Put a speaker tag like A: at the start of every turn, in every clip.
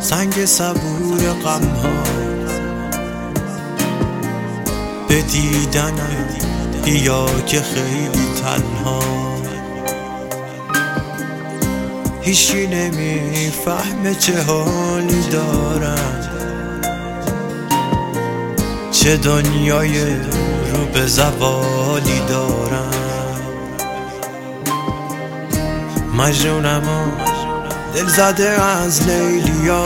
A: سنگ صبور غمها به دیدنم بیا که خیلی تنها هیچی نمیفهمه چه حالی دارم، چه دنیای رو به زوالی دارم. مجنونم و دل زده از لیلیا،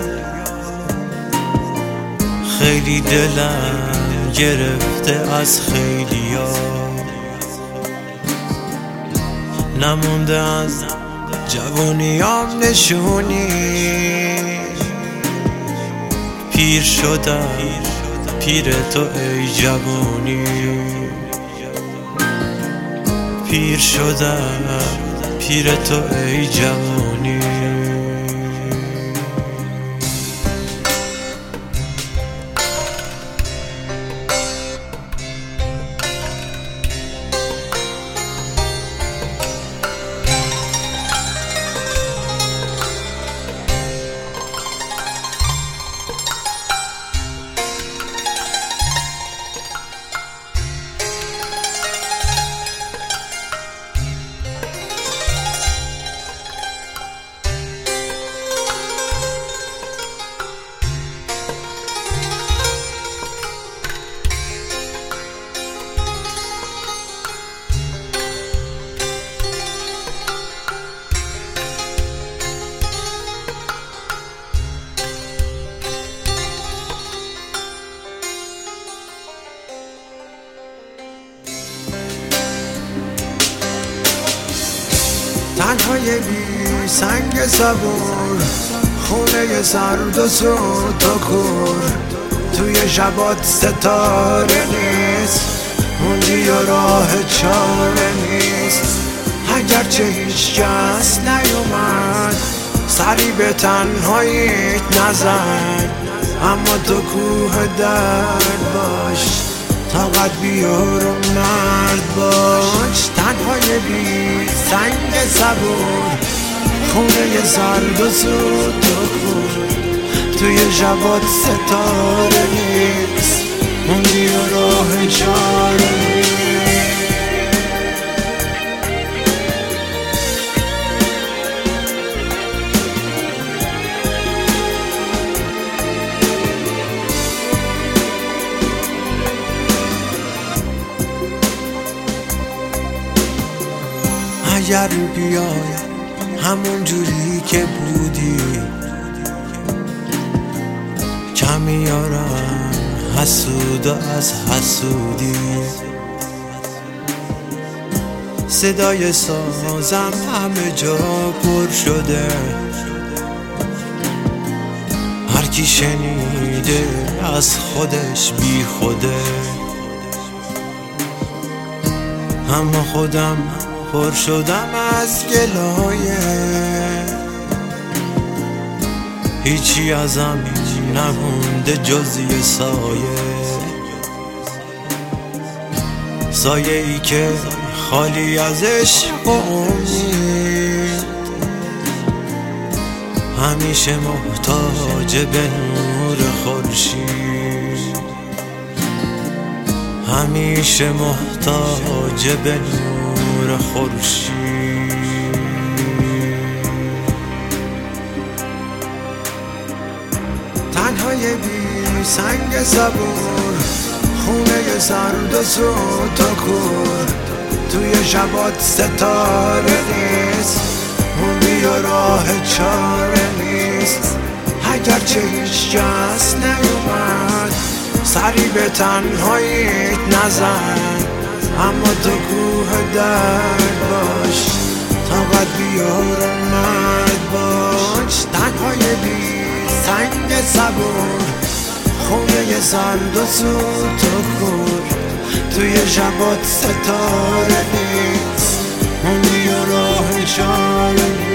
A: خیلی دلم گرفته از خیلیا. نمونده از جوونیام نشونی، پیر شدم پیر تو ای جوونی. پیر شدم پیر تو ای جوونی. تنهای بی سنگ صبور، خونه سرد و سود و کور، توی شبات ستاره نیست، موندی و راه چاره نیست. اگرچه هیچ کس نیومد سری به تنهاییت نزن، اما تو کوه درد باش، طاقت بیار و مرد باش. تنهای بی سنگ صبور، خونه سرد و سود و کور، توی شبات ستاره نیست، موندی و راه چاره نیست. اگر بیای همون جوری که بودی، کمی یارم حسود و از حسودی. صدای سازم همه جا پر شده، هر کی شنیده از خودش بی خوده. اما خودم پر شدم از گلایه، هیچی ازم نمونده جز یه سایه ای که خالی از عشق و امید، همیشه محتاج به نور خورشید، همیشه محتاج به نور خورشید. تنهای بی سنگ صبور، خونه سرد و سود و کور، توی شبات ستاره نیست، موندی و راه چاره نیست. اگرچه هیچ کس نیومد سری به تنهاییت نزن، اما تو کوه درد باش، طاقت بیار و مرد باش. تنهای بی سنگ صبور، خونه سرد و سود و کور، توی شبات ستاره نیست، موندی و راه چاره نیست.